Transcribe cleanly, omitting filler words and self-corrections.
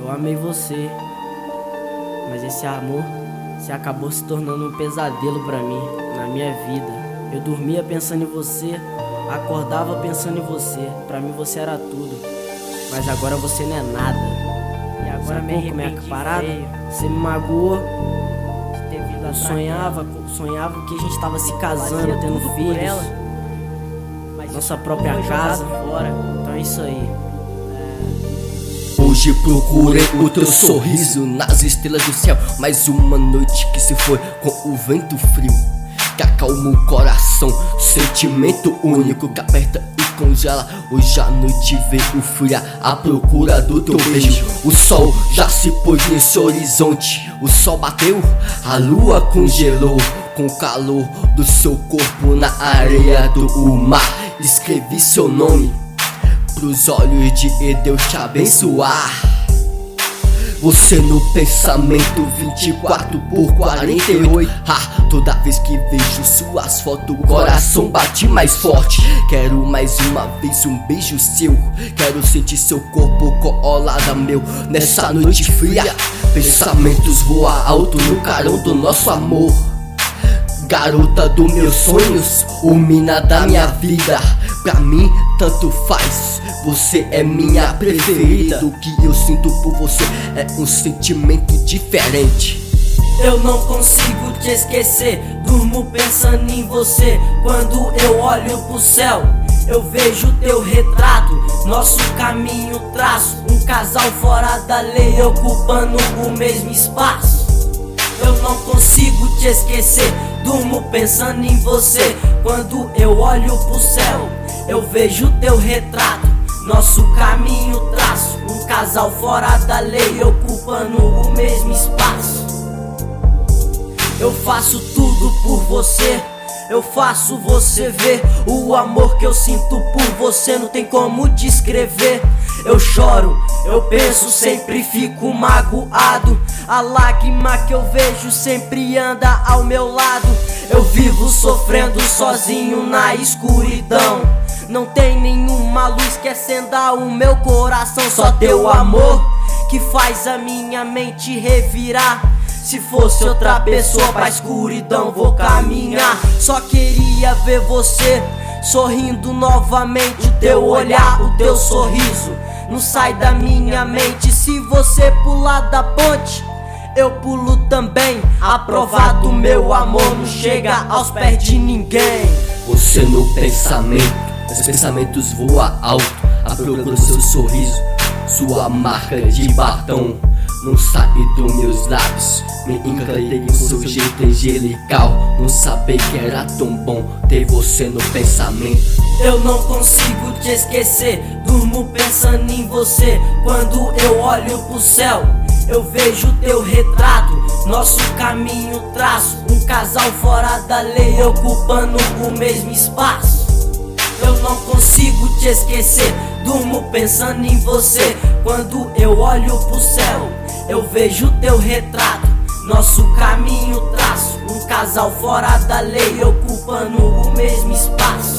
Eu amei você, mas esse amor se acabou se tornando um pesadelo pra mim, na minha vida. Eu dormia pensando em você, acordava pensando em você. Pra mim você era tudo, mas agora você não é nada. E agora como é que parada? Você me magoou. Eu sonhava que a gente tava se casando, tendo filhos, nossa própria casa. Então é isso aí. Hoje procurei o teu sorriso nas estrelas do céu. Mais uma noite que se foi com o vento frio que acalma o coração, sentimento único que aperta e congela. Hoje a noite veio fria à procura do teu beijo. O sol já se pôs nesse horizonte. O sol bateu, a lua congelou com o calor do seu corpo na areia do mar. Escrevi seu nome pros olhos de Deus te abençoar. Você no pensamento 24/48. Toda vez que vejo suas fotos, o coração bate mais forte. Quero mais uma vez um beijo seu. Quero sentir seu corpo colado ao meu. Nessa noite fria, pensamentos voam alto no carão do nosso amor. Garota dos meus sonhos, o mina da minha vida. Pra mim tanto faz, você é minha preferida. O que eu sinto por você é um sentimento diferente. Eu não consigo te esquecer, durmo pensando em você. Quando eu olho pro céu, eu vejo teu retrato, nosso caminho traço. Um casal fora da lei, ocupando o mesmo espaço. Eu não consigo te esquecer, durmo pensando em você. Quando eu olho pro céu, eu vejo teu retrato, nosso caminho traço. Um casal fora da lei, ocupando o mesmo espaço. Eu faço tudo por você, eu faço você ver. O amor que eu sinto por você não tem como descrever. Eu choro, eu penso, sempre fico magoado. A lágrima que eu vejo sempre anda ao meu lado. Eu vivo sofrendo sozinho na escuridão. Não tem nenhuma luz que acenda o meu coração. Só teu amor que faz a minha mente revirar. Se fosse outra pessoa pra escuridão vou caminhar. Só queria ver você sorrindo novamente. O teu olhar, o teu sorriso não sai da minha mente. Se você pular da ponte, eu pulo também. Aprovado, meu amor não chega aos pés de ninguém. Você no pensamento, os pensamentos voam alto à procura do seu sorriso. Sua marca de batom não sai dos meus lábios. Me encantei com seu jeito angelical. Não sabia que era tão bom ter você no pensamento. Eu não consigo te esquecer, durmo pensando em você. Quando eu olho pro céu, eu vejo teu retrato, nosso caminho traço. Um casal fora da lei, ocupando o mesmo espaço. Eu não consigo te esquecer, durmo pensando em você. Quando eu olho pro céu, eu vejo teu retrato, nosso caminho traço. Um casal fora da lei, ocupando o mesmo espaço.